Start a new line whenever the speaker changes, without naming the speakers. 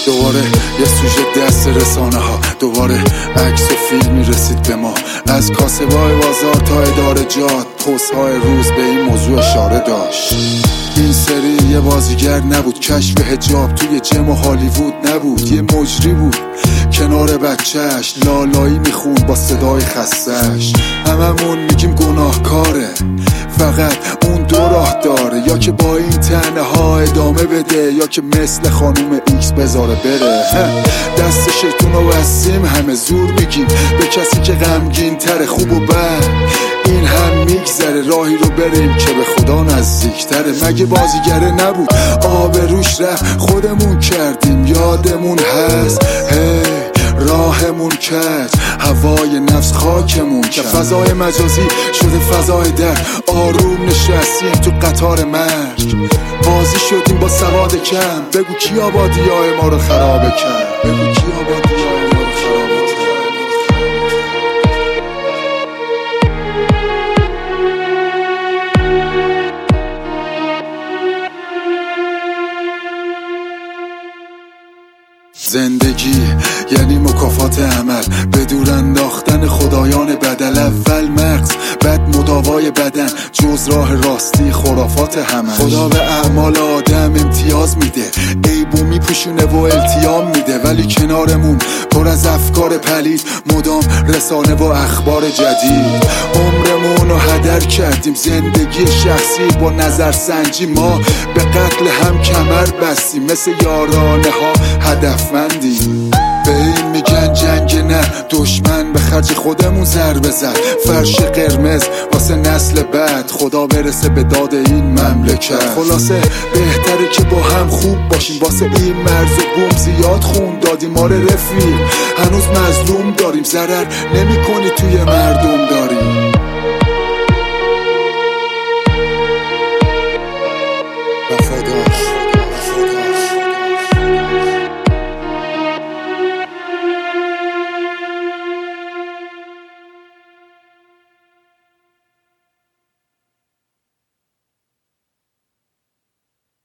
دوباره یه سوژه دست رسانه ها، دوباره عکس و فیلمی رسید به ما از کاسبای بازار تا اداره جات. پست های روز به این موضوع اشاره داشت. این سری یه بازیگر نبود، کشف حجاب توی جم و هالیوود نبود، یه مجری بود کنار بچهش لالایی میخون با صدای خستش. هممون میگیم گناهکاره، فقط اون دو راه داره، یا که با این طعنه ها ادامه بده یا که مثل خانوم ایکس بذاره بره. دست شیطون و بستیم، همه زور میگیم به کسی که غمگین تره. خوب و بد این هم میگذره، راهی رو بریم که به خدا نزدیکتره. مگه بازیگره نبود آبروش رفت، خودمون کردیم یادمون هست. راهمون کج، هوای نفس خاکمون که فضای مجازی شده فضای درد. آروم نشستیم تو قطار مرگ، بازی شدیم با سواد کم. بگو کی آبادیای ما رو خراب کرد، بگو کی آبادیای ما رو خراب کرد. زندگی یعنی مکافات عمل، به دور انداختن خدایان بدل. اول مغز بعد مداوای بدن، جز راه راستی خرافات همش. خدا به اعمال آدم امتیاز میده، عیبو میپوشونه و التیام میده، ولی کنارمون پر از افکار پلید، مدام رسانه و اخبار جدید. عمرمون رو هدر کردیم، زندگی شخصی با نظرسنجی. ما به قتل هم کمر بستیم، مثل یارانه ها هدفمندیم. به این میگن جنگ نه دشمن، به خرج خودمون ضربه زد. فرش قرمز واسه نسل بعد، خدا برسه به داد این مملکت. خلاصه بهتره که با هم خوب باشیم، واسه این مرز و بوم زیاد خون دادیم. آره رفیق هنوز مظلوم داریم، ضرر نمی کنی توی مردم داری.